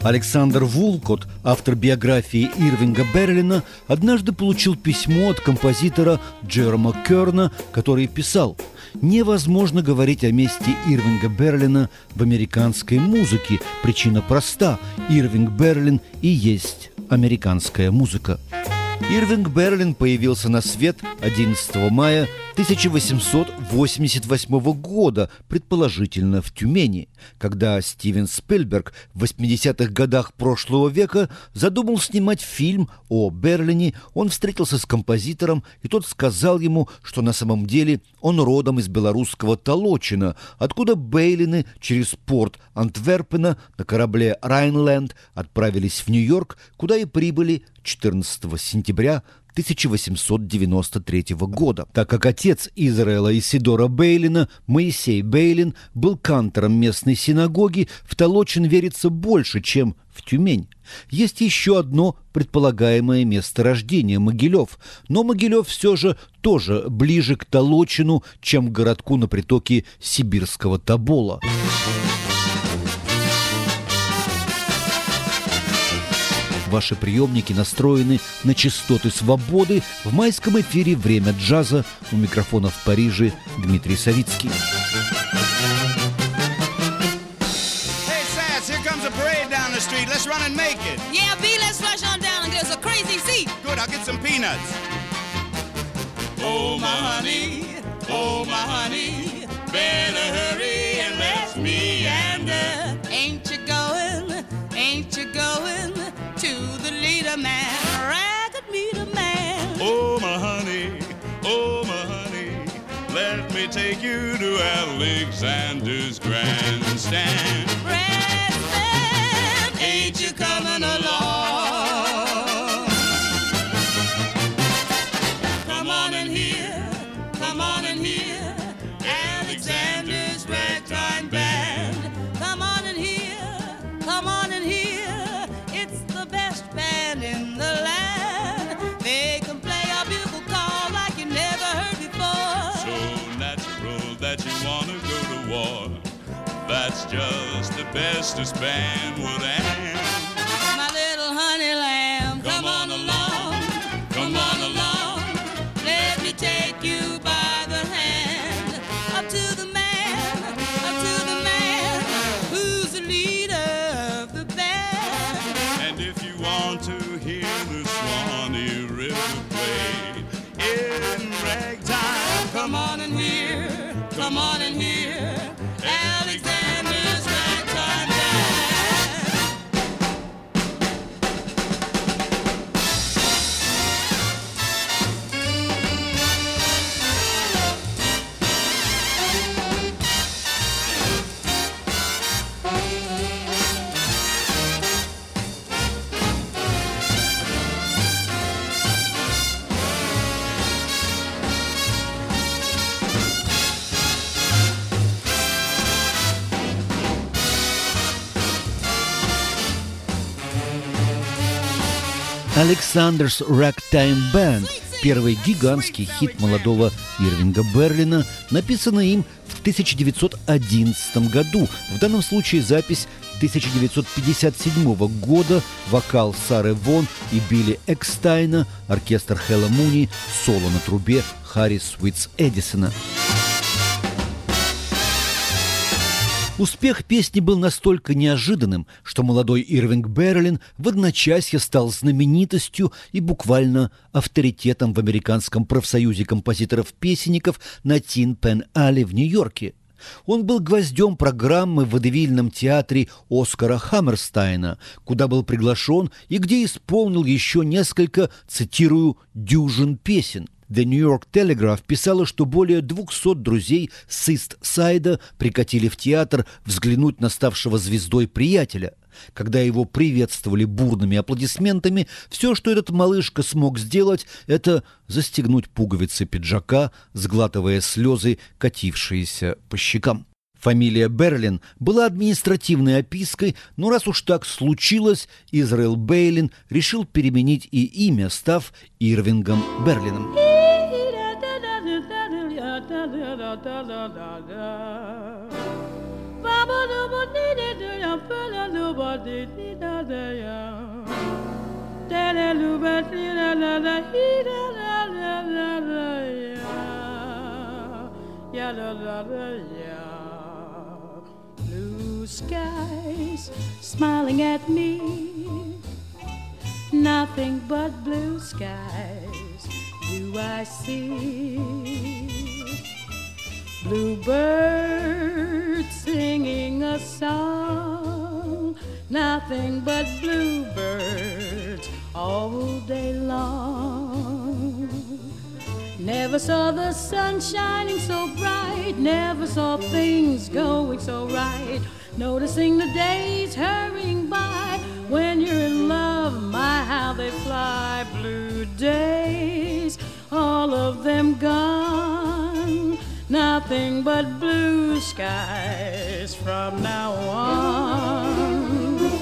Александр Вулкот, автор биографии Ирвинга Берлина, однажды получил письмо от композитора Джерома Керна, который писал: «Невозможно говорить о месте Ирвинга Берлина в американской музыке. Причина проста. Ирвинг Берлин и есть американская музыка». Ирвинг Берлин появился на свет 11 мая 1888 года, предположительно в Тюмени, когда Стивен Спилберг в 80-х годах прошлого века задумал снимать фильм о Берлине. Он встретился с композитором, и тот сказал ему, что на самом деле он родом из белорусского Толочина, откуда Бейлины через порт Антверпена на корабле «Райнленд» отправились в Нью-Йорк, куда и прибыли 14 сентября 1893 года. Так как отец Израэла Исидора Бейлина, Моисей Бейлин, был кантором местной синагоги, в Толочин верится больше, чем в Тюмень. Есть еще одно предполагаемое место рождения – Могилев. Но Могилев все же тоже ближе к Толочину, чем к городку на притоке Сибирского Тобола. Ваши приемники настроены на частоты свободы. В майском эфире «Время джаза». У микрофона в Париже Дмитрий Савицкий. Hey, Sass, here comes a parade down the street. Let's run and make it. Yeah, B, let's rush on down and get us a crazy seat. Good, I'll get some peanuts. Oh, my honey, better hurry and let's meander. Ain't you going to the leader man, ragged meter man? Oh, my honey, let me take you to Alexander's grandstand. Grandstand, Ain't you coming along? Come on in here, Alexander's ragtime band. come on in here, it's the best band in the land. They can play a bugle call like you never heard before. So natural that you wanna go to war. That's just the bestest band would have. My little honey lamb, come on along, let me take you by the hand, up to the man who's the leader of the band. And if you want to hear the Swanee River play in ragtime, come on in here, Alexander's ragtime band. «Alexander's Ragtime Band» – первый гигантский хит молодого Ирвинга Берлина, написанный им в 1911 году. В данном случае запись 1957 года, вокал Сары Вон и Билли Экстайна, оркестр Хэлла Муни, соло на трубе Харри Суитс Эдисона. Успех песни был настолько неожиданным, что молодой Ирвинг Берлин в одночасье стал знаменитостью и буквально авторитетом в американском профсоюзе композиторов-песенников на Тин-Пен-Алле в Нью-Йорке. Он был гвоздем программы в водевильном театре Оскара Хаммерстайна, куда был приглашен и где исполнил еще несколько, цитирую, «дюжин песен». The New York Telegraph писала, что более 200 друзей с Ист-Сайда прикатили в театр взглянуть на ставшего звездой приятеля. Когда его приветствовали бурными аплодисментами, все, что этот малышка смог сделать, это застегнуть пуговицы пиджака, сглатывая слезы, катившиеся по щекам. Фамилия Берлин была административной опиской, но раз уж так случилось, Израэл Бейлин решил переменить и имя, став Ирвингом Берлином. Baba Blue skies smiling at me, nothing but blue skies do I see. Bluebirds singing a song, nothing but bluebirds all day long. Never saw the sun shining so bright, never saw things going so right, noticing the days hurrying by. When you're in love, my how they fly. Blue days, all of them gone, nothing but blue skies from now on.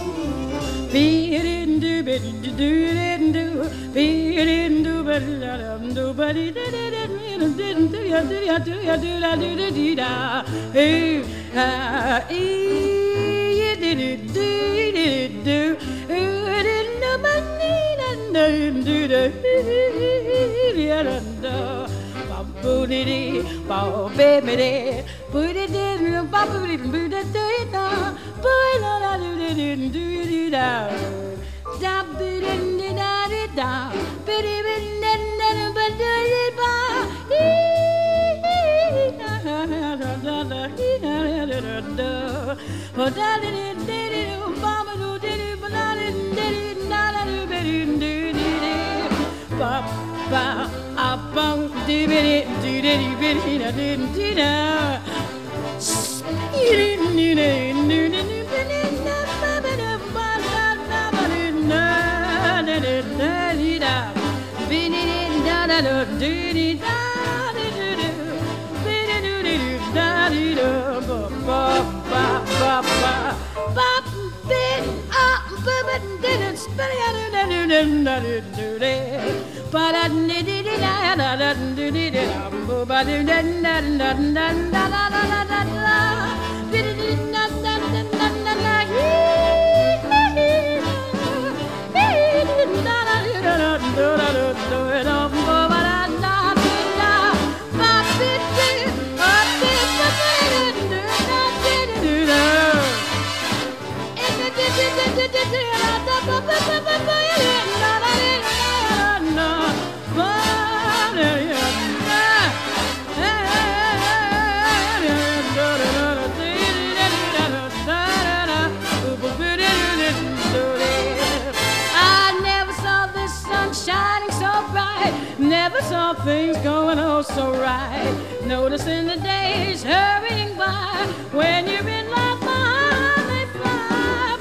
Never saw things going oh so right, noticing the days hurrying by. When you're in love, they fly.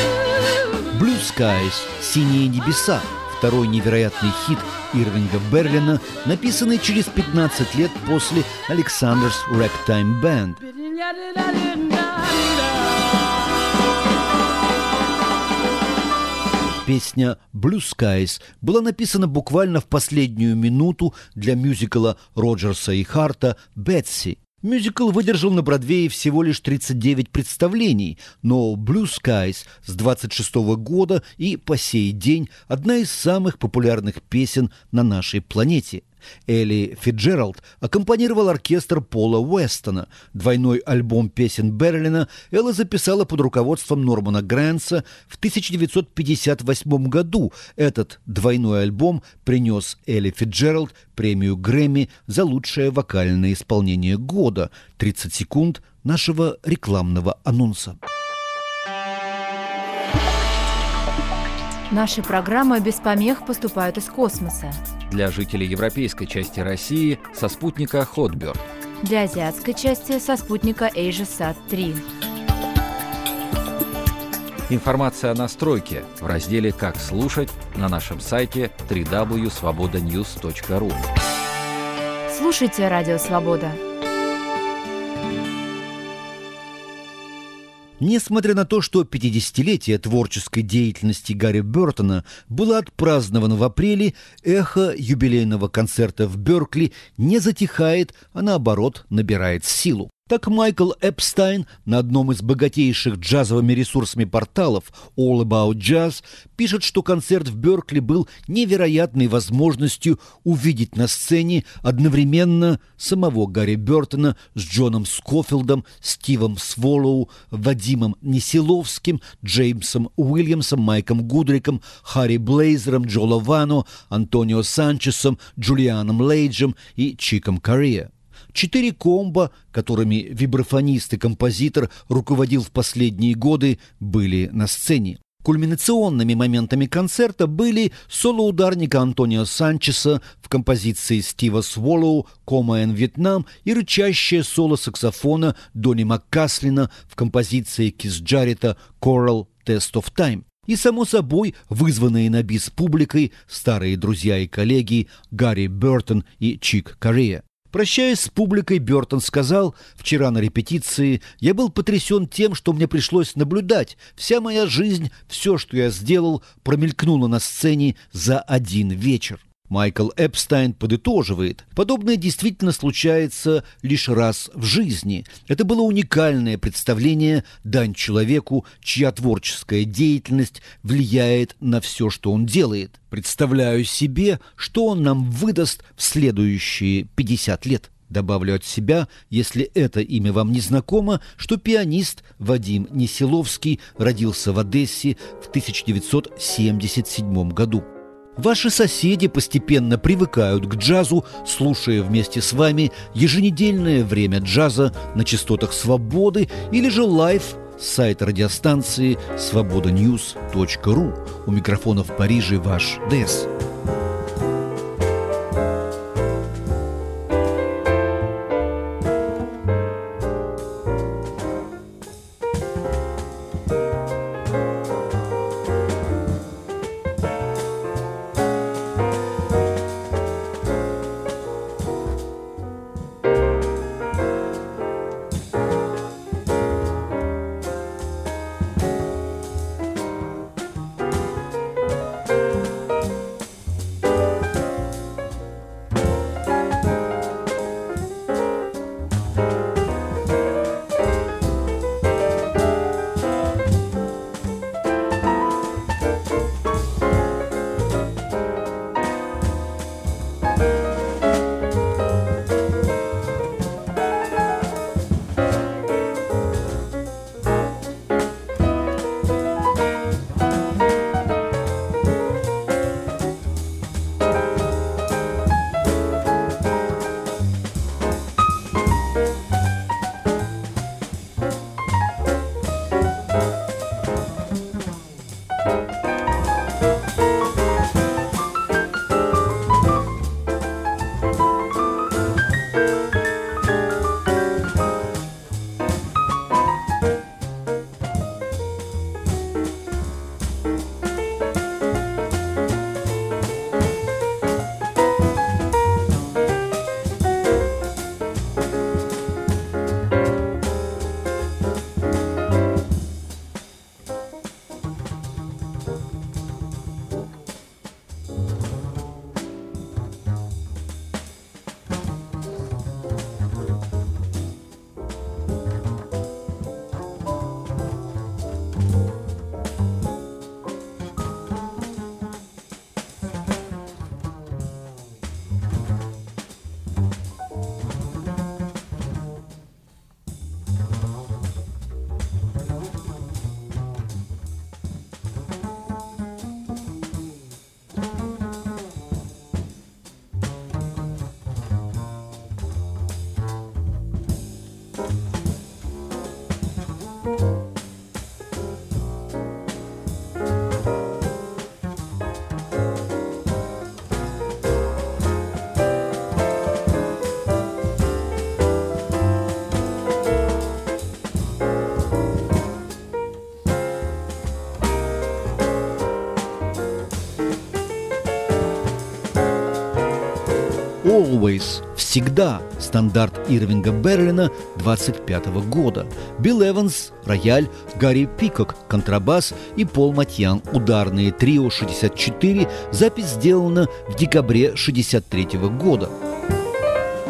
Blue Skies – «Синие небеса» – второй невероятный хит Ирвинга Берлина, написанный через 15 лет после Alexander's Ragtime Band. Песня «Blue Skies» была написана буквально в последнюю минуту для мюзикла Роджерса и Харта «Бетси». Мюзикл выдержал на Бродвее всего лишь 39 представлений, но «Blue Skies» с 26 года и по сей день одна из самых популярных песен на нашей планете. Элли Фицджеральд аккомпанировал оркестр Пола Уэстона. Двойной альбом песен Берлина Элла записала под руководством Нормана Грэнса в 1958 году. Этот двойной альбом принес Элли Фицджеральд премию Грэмми за лучшее вокальное исполнение года. 30 секунд нашего рекламного анонса. Наши программы без помех поступают из космоса. Для жителей европейской части России со спутника Hotbird. Для азиатской части со спутника AsiaSat-3. Информация о настройке в разделе «Как слушать» на нашем сайте www.svobodanews.ru. Слушайте Радио Свобода. Несмотря на то, что 50-летие творческой деятельности Гарри Бертона было отпраздновано в апреле, эхо юбилейного концерта в Беркли не затихает, а наоборот набирает силу. Так Майкл Эпстайн на одном из богатейших джазовыми ресурсами порталов All About Jazz пишет, что концерт в Беркли был невероятной возможностью увидеть на сцене одновременно самого Гарри Бертона с Джоном Скофилдом, Стивом Сволоу, Вадимом Несиловским, Джеймсом Уильямсом, Майком Гудриком, Харри Блейзером, Джо Ловано, Антонио Санчесом, Джулианом Лейджем и Чиком Корреа. 4 комбо, которыми вибрафонист и композитор руководил в последние годы, были на сцене. Кульминационными моментами концерта были соло ударника Антонио Санчеса в композиции Стива Сволоу «Кома эн Вьетнам» и рычащее соло саксофона Донни Маккаслина в композиции Кис Джарета «Choral Test of Time». И, само собой, вызванные на бис публикой старые друзья и коллеги Гарри Бертон и Чик Корреа. Прощаясь с публикой, Бертон сказал: «Вчера на репетиции я был потрясен тем, что мне пришлось наблюдать. Вся моя жизнь, все, что я сделал, промелькнуло на сцене за один вечер». Майкл Эпстайн подытоживает: «Подобное действительно случается лишь раз в жизни. Это было уникальное представление, дань человеку, чья творческая деятельность влияет на все, что он делает. Представляю себе, что он нам выдаст в следующие 50 лет». Добавлю от себя, если это имя вам не знакомо, что пианист Вадим Несиловский родился в Одессе в 1977 году. Ваши соседи постепенно привыкают к джазу, слушая вместе с вами еженедельное время джаза на частотах «Свободы» или же лайв с сайта радиостанции svobodanews.ru. У микрофона в Париже ваш ДЭС. «Always» – «Всегда» – стандарт Ирвинга Берлина 25 года. Билл Эванс – рояль, Гарри Пикок – контрабас и Пол Матьян – ударные трио 64. Запись сделана в декабре 63 года.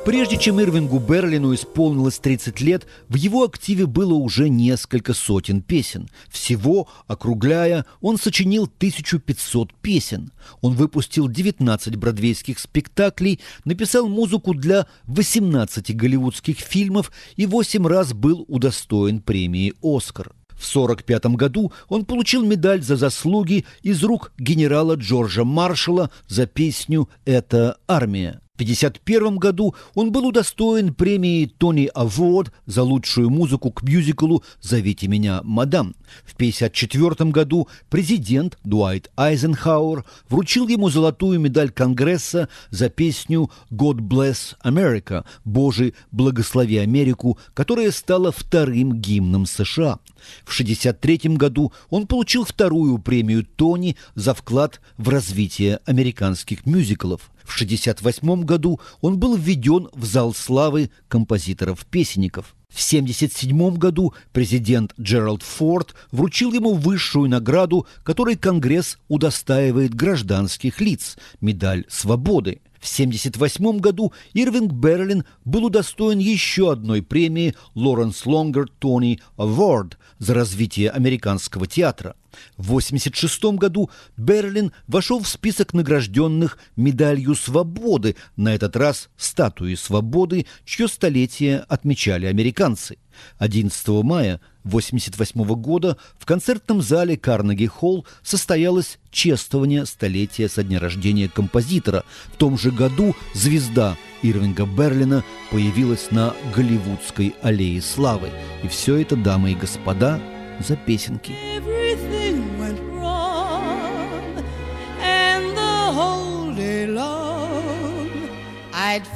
Прежде чем Ирвингу Берлину исполнилось 30 лет, в его активе было уже несколько сотен песен. Всего, округляя, он сочинил 1500 песен. Он выпустил 19 бродвейских спектаклей, написал музыку для 18 голливудских фильмов и 8 раз был удостоен премии «Оскар». В 1945 году он получил медаль за заслуги из рук генерала Джорджа Маршалла за песню «Это армия». В 1951 году он был удостоен премии Тони Award за лучшую музыку к мюзиклу «Зовите меня, мадам». В 1954 году президент Дуайт Айзенхауэр вручил ему золотую медаль Конгресса за песню «God Bless America» «Боже, благослови Америку», которая стала вторым гимном США. В 1963 году он получил вторую премию Тони за вклад в развитие американских мюзиклов. В 1968 году он был введен в зал славы композиторов-песенников. В 1977 году президент Джеральд Форд вручил ему высшую награду, которой Конгресс удостаивает гражданских лиц – медаль свободы. В 1978 году Ирвинг Берлин был удостоен еще одной премии Лоренс Лонгер Тони Award за развитие американского театра. В 1986 году Берлин вошел в список награжденных медалью свободы, на этот раз статуи свободы, чье столетие отмечали американцы. 11 мая 1988 года в концертном зале Карнеги-Холл состоялось чествование столетия со дня рождения композитора. В том же году звезда Ирвинга Берлина появилась на Голливудской аллее славы. И все это, дамы и господа, за песенки. Everything went wrong, and the whole day long I'd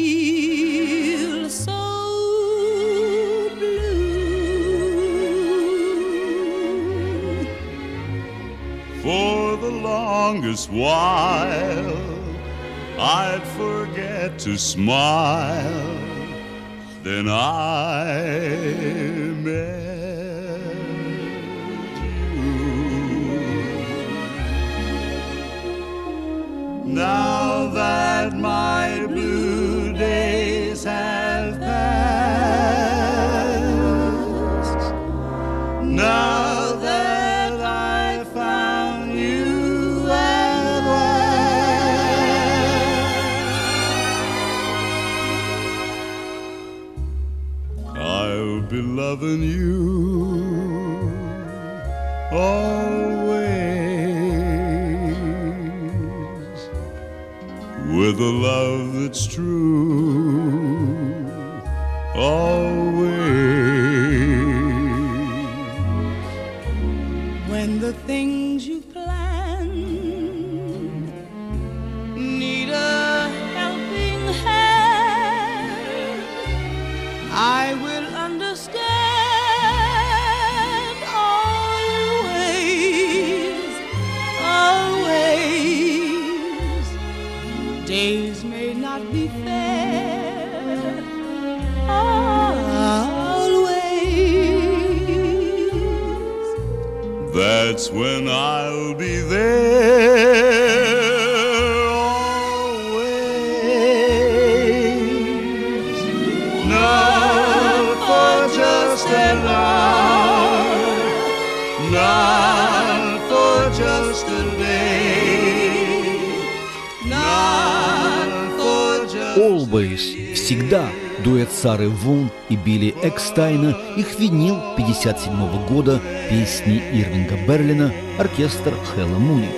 feel so blue. For the longest while I'd forget to smile. Then I met now that my blue days have passed, now that I found you at last, I'll be loving you always, with a love that's true, always. When the things you plan need a helping hand, I will understand always, always. Days may not be fair, always. That's when I'll be there, always. Not for just an hour, not for just a day, not for just «Always» – «Всегда» – дуэт Сары Вон и Билли Экстайна, их винил 1957 года песни Ирвинга Берлина, оркестр Хэлла Муни.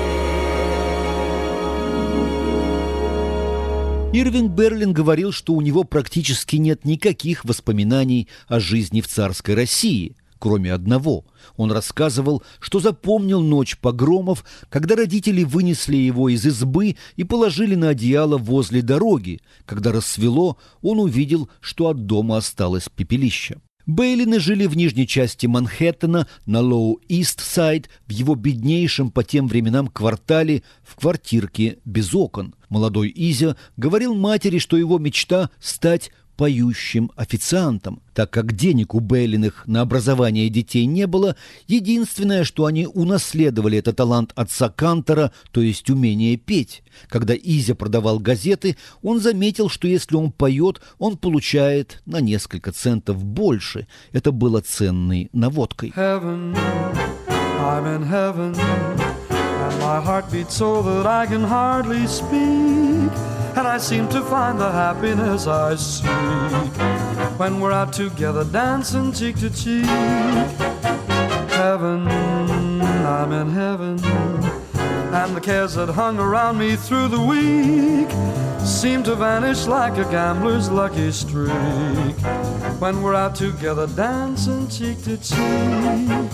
Ирвинг Берлин говорил, что у него практически нет никаких воспоминаний о жизни в царской России, кроме одного. Он рассказывал, что запомнил ночь погромов, когда родители вынесли его из избы и положили на одеяло возле дороги. Когда рассвело, он увидел, что от дома осталось пепелище. Бейлины жили в нижней части Манхэттена, на Лоу-Ист-Сайд, в его беднейшем по тем временам квартале, в квартирке без окон. Молодой Изя говорил матери, что его мечта – стать поющим официантом. Так как денег у Берлиных на образование детей не было, единственное, что они унаследовали, это талант отца Кантора, то есть умение петь. Когда Изя продавал газеты, он заметил, что если он поет, он получает на несколько центов больше. Это было ценной наводкой. Heaven, I'm in heaven, and my heart beats so that I can hardly speak, and I seem to find the happiness I seek when we're out together dancing cheek to cheek. Heaven, I'm in heaven, and the cares that hung around me through the week seem to vanish like a gambler's lucky streak when we're out together dancing cheek to cheek.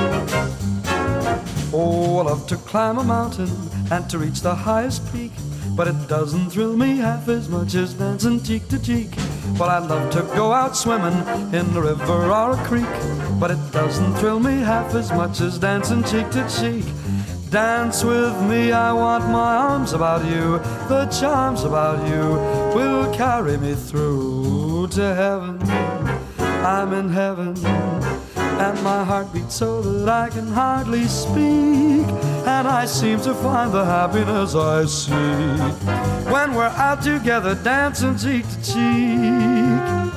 Oh, I love to climb a mountain and to reach the highest peak, but it doesn't thrill me half as much as dancing cheek to cheek. Well, I love to go out swimming in the river or a creek, but it doesn't thrill me half as much as dancing cheek to cheek. Dance with me, I want my arms about you. The charms about you will carry me through to heaven. I'm in heaven, and my heart beats so that I can hardly speak, and I seem to find the happiness I seek when we're out together dancing cheek to cheek.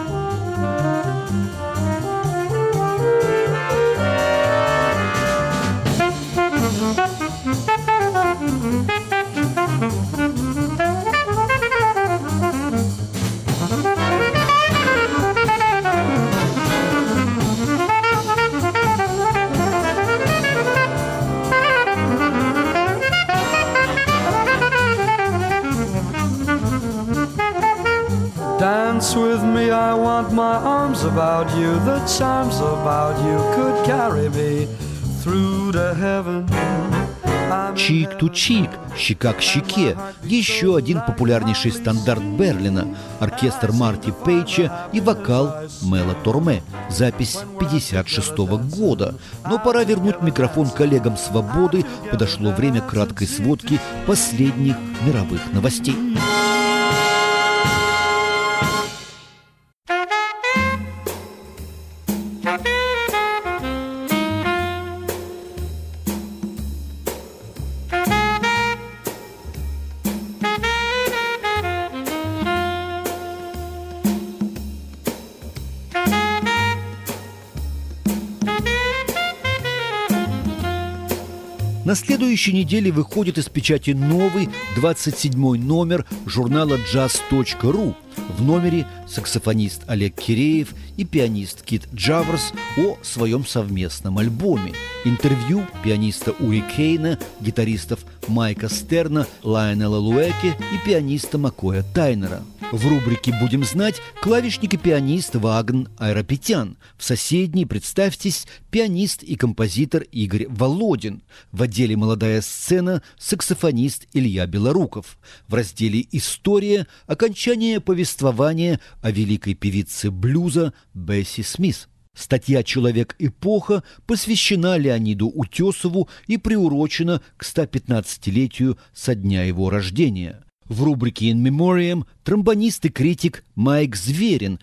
Dance with me, I want my arms about you. The charms about you could carry me through to heaven. Чик ту чик, щека к щеке. Еще один популярнейший стандарт Берлина. Оркестр Марти Пейча и вокал Мэла Торме. Запись 1956 года. Но пора вернуть микрофон коллегам «Свободы». Подошло время краткой сводки последних мировых новостей. На следующей неделе выходит из печати новый 27-й номер журнала jazz.ru. В номере саксофонист Олег Киреев и пианист Кит Джаверс о своем совместном альбоме. Интервью пианиста Ури Кейна, гитаристов Майка Стерна, Лайонела Луэке и пианиста Макоя Тайнера. В рубрике «Будем знать» клавишник и пианист Вагн Айрапетян. В соседней, представьтесь, пианист и композитор Игорь Володин. В отделе «Молодая сцена» саксофонист Илья Белоруков. В разделе «История» окончание повествования о великой певице блюза Бесси Смит. Статья «Человек-эпоха» посвящена Леониду Утесову и приурочена к 115-летию со дня его рождения. В рубрике «In Memoriam» тромбонист и критик Майк Зверин,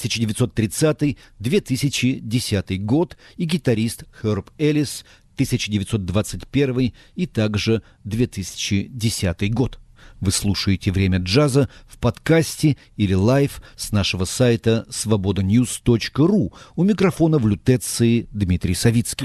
1930-2010 год, и гитарист Херб Эллис, 1921 и также 2010 год. Вы слушаете «Время джаза» в подкасте или лайв с нашего сайта svobodanews.ru. У микрофона в лютеции Дмитрий Савицкий.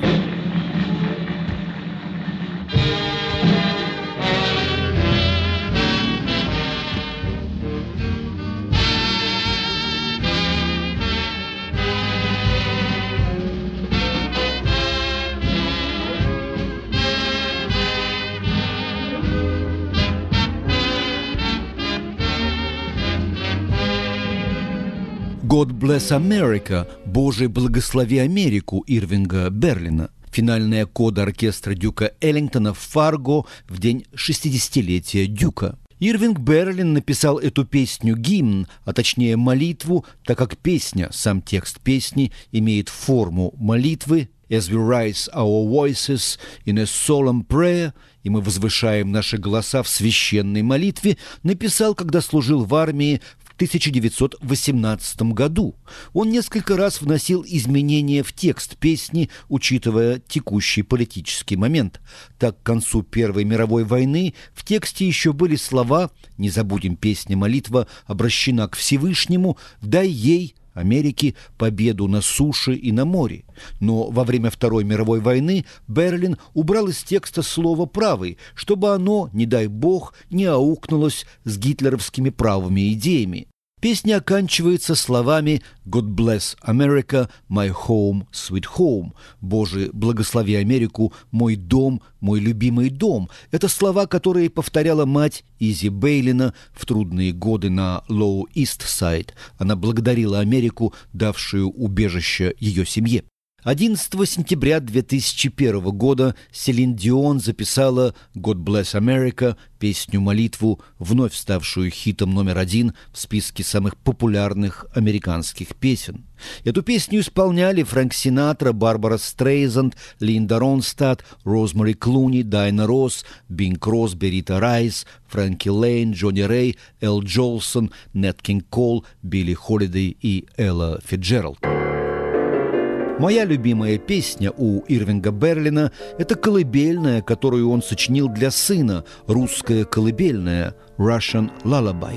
«God Bless America» – «Боже, благослови Америку» Ирвинга Берлина. Финальная кода оркестра Дюка Эллингтона в Фарго в день 60-летия Дюка. Ирвинг Берлин написал эту песню-гимн, а точнее молитву, так как песня, сам текст песни, имеет форму молитвы «As we raise our voices in a solemn prayer», и мы возвышаем наши голоса в священной молитве, написал, когда служил в армии в в 1918 году. Он несколько раз вносил изменения в текст песни, учитывая текущий политический момент. Так, к концу Первой мировой войны в тексте еще были слова «Не забудем, песня-молитва обращена к Всевышнему, дай ей, Америке, победу на суше и на море». Но во время Второй мировой войны Берлин убрал из текста слово «правый», чтобы оно, не дай бог, не аукнулось с гитлеровскими правыми идеями. Песня оканчивается словами «God bless America, my home, sweet home». «Боже, благослови Америку, мой дом, мой любимый дом». Это слова, которые повторяла мать Изи Бейлина в трудные годы на Low East Side. Она благодарила Америку, давшую убежище ее семье. 11 сентября 2001 года Селин Дион записала «God Bless America», песню-молитву, вновь ставшую хитом номер 1 в списке самых популярных американских песен. Эту песню исполняли Фрэнк Синатра, Барбара Стрейзанд, Линда Ронстадт, Розмари Клуни, Дайна Росс, Бинг Кросби, Рита Райс, Фрэнки Лейн, Джонни Рэй, Эл Джолсон, Нэт Кинг Кол, Билли Холидей и Элла Фицджеральд. Моя любимая песня у Ирвинга Берлина – это колыбельная, которую он сочинил для сына, русская колыбельная «Russian Lullaby».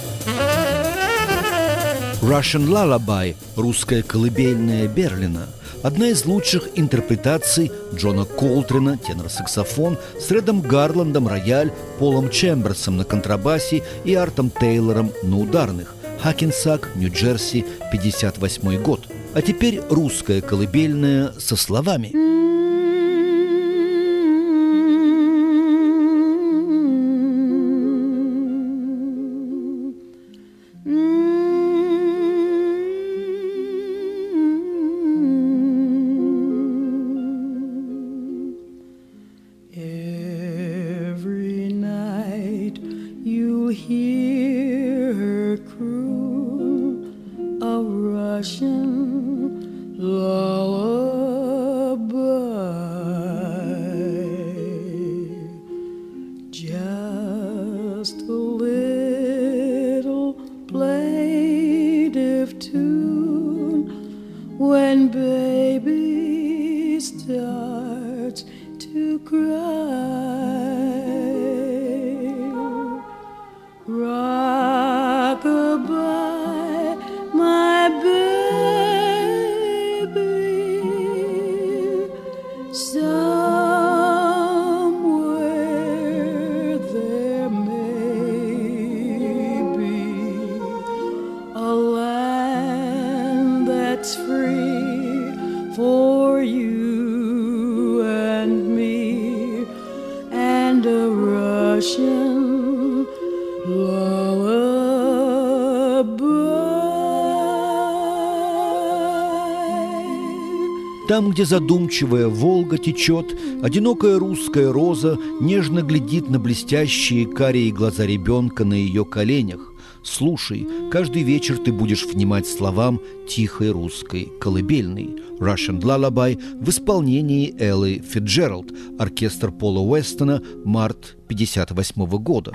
«Russian Lullaby» – русская колыбельная Берлина. одна из лучших интерпретаций Джона Колтрена, тенор-саксофон, с Редом Гарландом рояль, Полом Чемберсом на контрабасе и Артом Тейлором на ударных. Хакенсак, Нью-Джерси, 58 год. А теперь русская колыбельная со словами. Every night you'll hear her croon a Russian lullaby. Just a little plaintive tune when baby starts to cry. Rock-a-bye, my baby, somewhere there may be a land that's free for you and me, and a Russian lullaby. Там, где задумчивая Волга течет, одинокая русская роза нежно глядит на блестящие карие глаза ребенка на ее коленях. Слушай, каждый вечер ты будешь внимать словам тихой русской колыбельной. Russian Lullaby в исполнении Эллы Фитджеральд, оркестр Пола Уэстона, март 1958 года.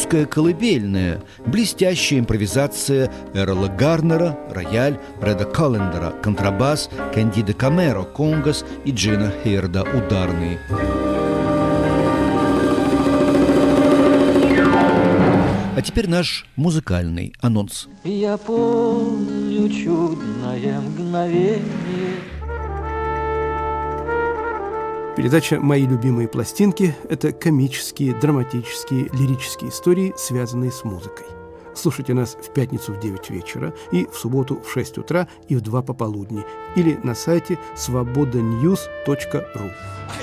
русская колыбельная, блестящая импровизация Эрла Гарнера, рояль, Реда Коллендера, контрабас, Кандида Камеро, конгос и Джина Хейрда, ударные. А теперь наш музыкальный анонс. Я помню чудное мгновение. Передача «Мои любимые пластинки» – это комические, драматические, лирические истории, связанные с музыкой. Слушайте нас в пятницу в 9 вечера и в субботу в 6 утра и в 2 пополудни или на сайте svobodanews.ru.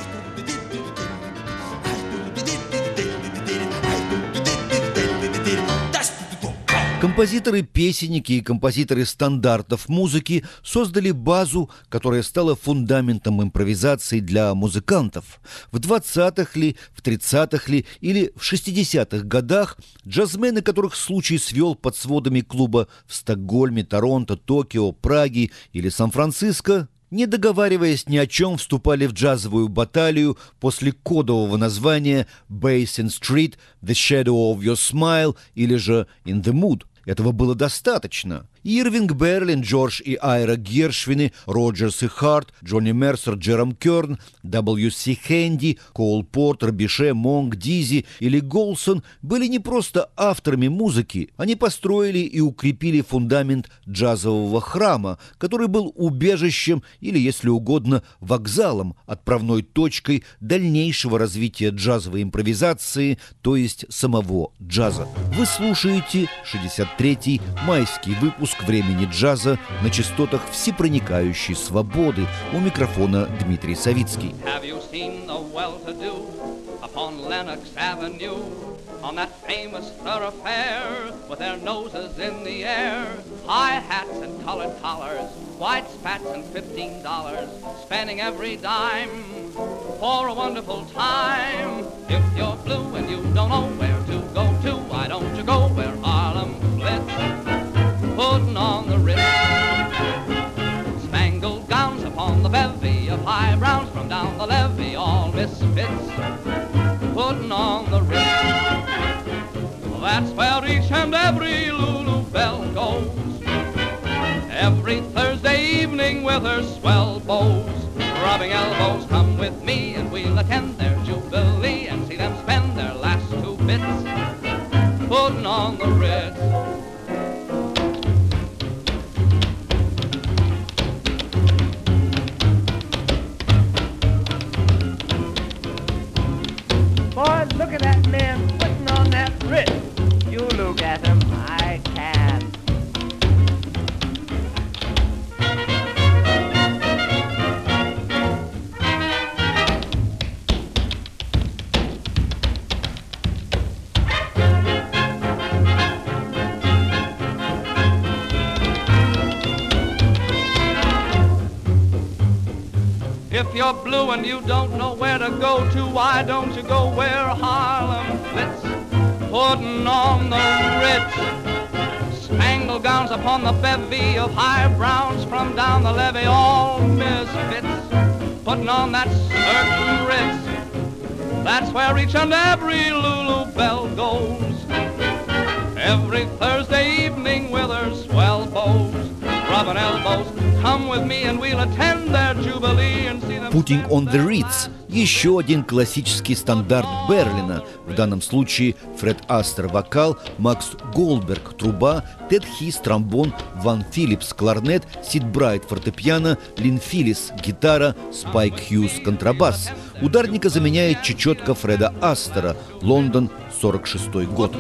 Композиторы-песенники и композиторы стандартов музыки создали базу, которая стала фундаментом импровизации для музыкантов. В 20-х ли, в 30-х ли или в 60-х годах джазмены, которых случай свел под сводами клуба в Стокгольме, Торонто, Токио, Праге или Сан-Франциско, не договариваясь ни о чем, вступали в джазовую баталию после кодового названия «Basin Street», «The Shadow of Your Smile» или же «In the Mood». Этого было достаточно. Ирвинг Берлин, Джордж и Айра Гершвины, Роджерс и Харт, Джонни Мерсер, Джером Керн, W.C. Хэнди, Коул Портер, Бише, Монк, Дизи или Голсон были не просто авторами музыки. Они построили и укрепили фундамент джазового храма, который был убежищем или, если угодно, вокзалом, отправной точкой дальнейшего развития джазовой импровизации, то есть самого джаза. Вы слушаете 63-й майский выпуск «Времени джаза» на частотах всепроникающей свободы. У микрофона Дмитрий Савицкий. Have you seen the well-to-do upon Lenox Avenue, on that famous thoroughfare, with their noses in the air, high hats and colored collars, white spats and $15, spending every dime for a wonderful time? If you're blue and you don't know where to go to, why don't you go where Harlem flits, putting on the Ritz, spangled gowns upon the bevy of high browns from down the levee, all misfits, putting on the Ritz. That's where each and every Lulu Belle goes, every Thursday evening with her swell bows, rubbing elbows. Come with me and we'll attend their jubilee and see them spend their last 2 bits, putting on the Ritz. Boy, look at that man putting on that Ritz. You look at him, I can't. If you're blue and you don't know where to go to, why don't you go where Harlem flits, putting on the Ritz, spangled gowns upon the bevy of high browns from down the levee, all misfits, putting on that certain Ritz. That's where each and every Lulu Belle goes, every Thursday evening with her swell bows, rubbing elbows. Come with me and we'll attend their jubilee and see them. «Putting on the Ritz» – еще один классический стандарт Берлина. В данном случае Фред Астер – вокал, Макс Голдберг – труба, Тед Хис – тромбон, Ван Филлипс – кларнет, Сид Брайт – фортепиано, Лин Филлис – гитара, Спайк Хьюз – контрабас. Ударника заменяет чечетка Фреда Астера, Лондон, 46-й год.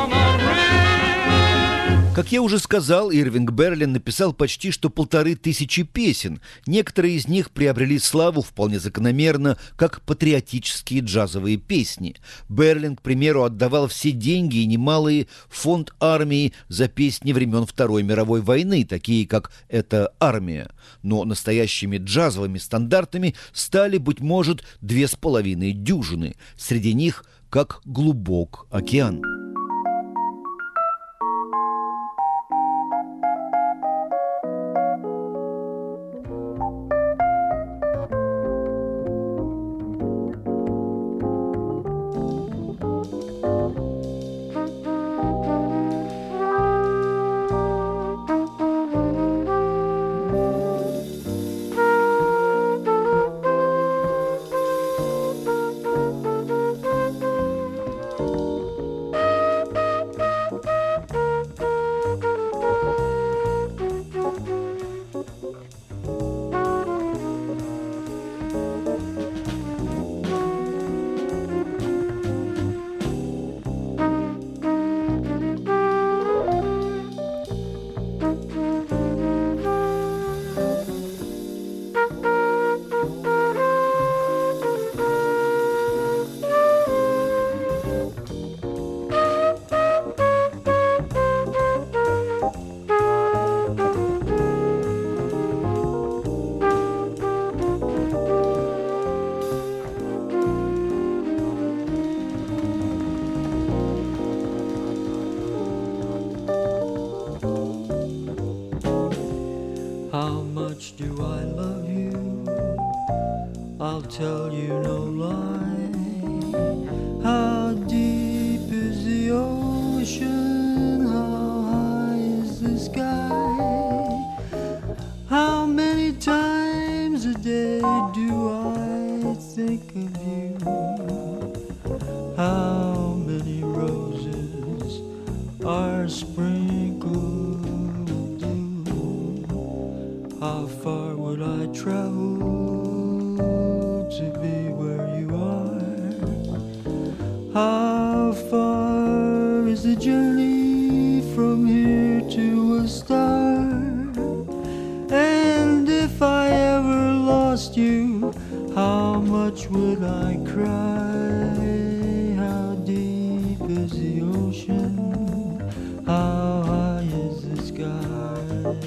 Как я уже сказал, Ирвинг Берлин написал почти что 1500 песен. Некоторые из них приобрели славу вполне закономерно, как патриотические джазовые песни. Берлин, к примеру, отдавал все деньги и немалые в фонд армии за песни времен Второй мировой войны, такие как «Это армия». Но настоящими джазовыми стандартами стали, быть может, 2,5 дюжины. Среди них «Как глубок океан». much do I love you? I'll tell you no lie. How deep is the ocean? How high is the sky? How many times a day do I think of you? How many roses are sprinkled with dew? How far would I travel to be where you are? How far is the journey from here to a star? And if I ever lost you, how much would I cry? How deep is the ocean? How high is the sky?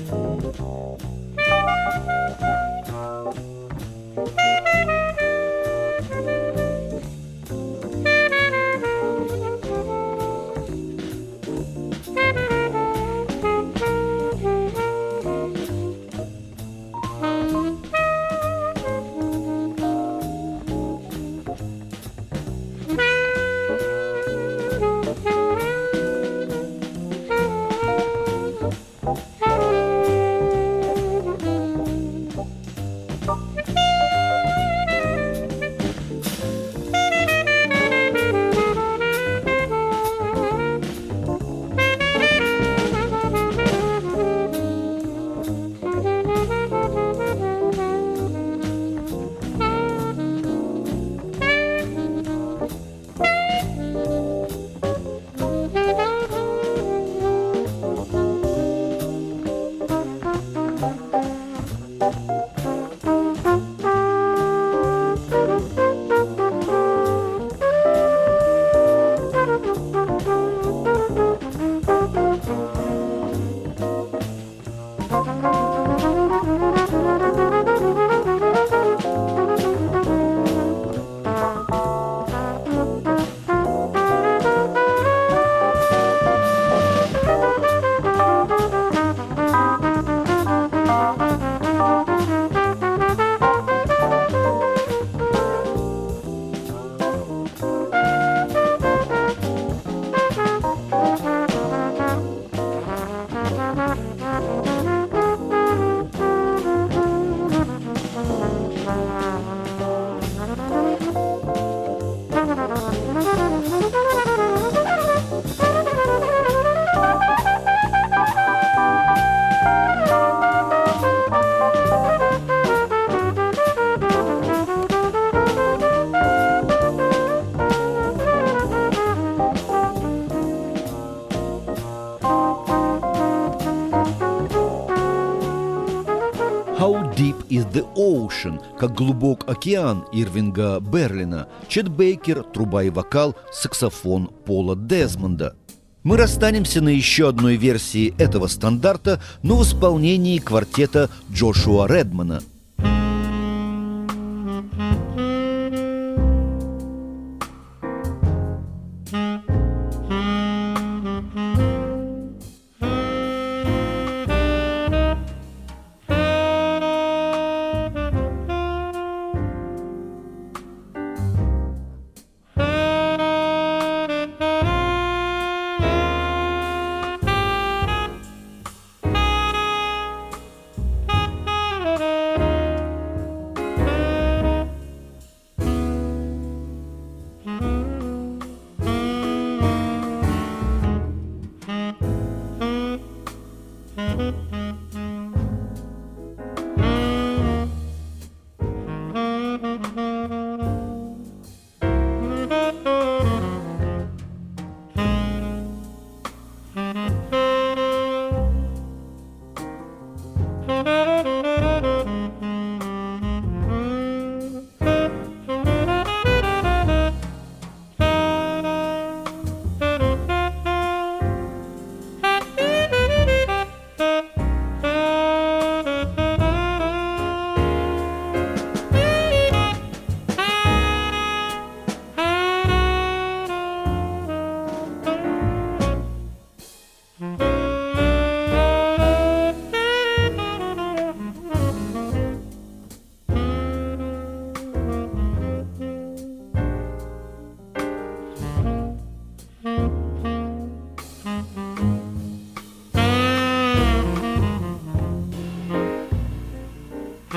«How deep is the ocean?» «Как глубок океан» Ирвинга Берлина, Чет Бейкер, труба и вокал, саксофон Пола Дезмонда. Мы расстанемся на еще одной версии этого стандарта, но в исполнении квартета Джошуа Редмана.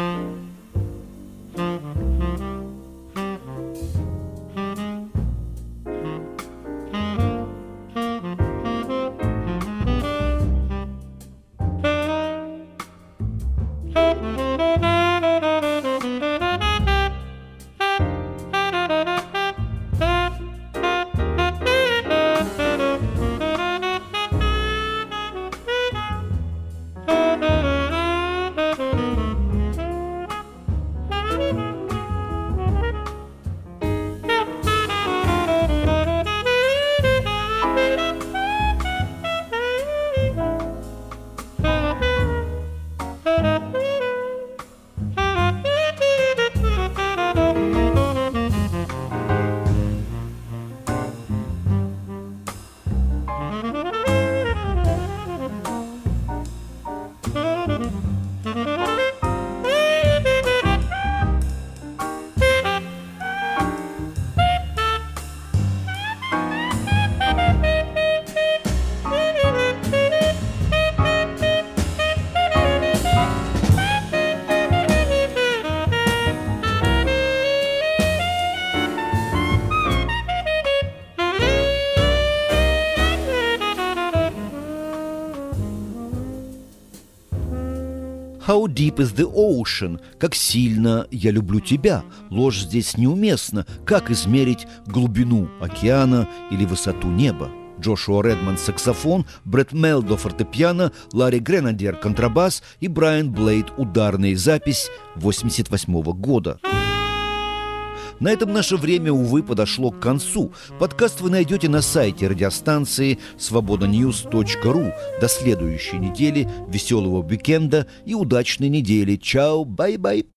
«How deep is the ocean?» «Как сильно я люблю тебя?» Ложь здесь неуместна. Как измерить глубину океана или высоту неба? Джошуа Редмонд – саксофон, Брэд Мелдо – фортепиано, Ларри Гренадер – контрабас и Брайан Блейд – ударная запись 1988 года. На этом наше время, увы, подошло к концу. Подкаст вы найдете на сайте радиостанции svobodanews.ru. До следующей недели, веселого уикенда и удачной недели. Чао, бай-бай!